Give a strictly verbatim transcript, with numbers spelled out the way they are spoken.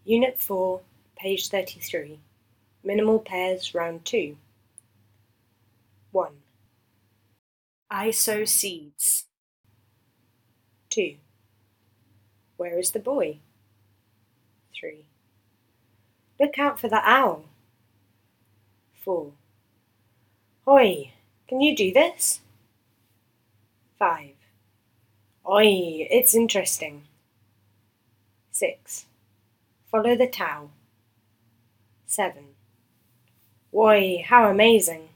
Unit four, page thirty-three. Minimal pairs, round two. one. I sow seeds. two. Where is the boy? three. Look out for the owl. four. Oi, can you do this? five. Oi, it's interesting. six. Follow the towel. seven. Oi, how amazing.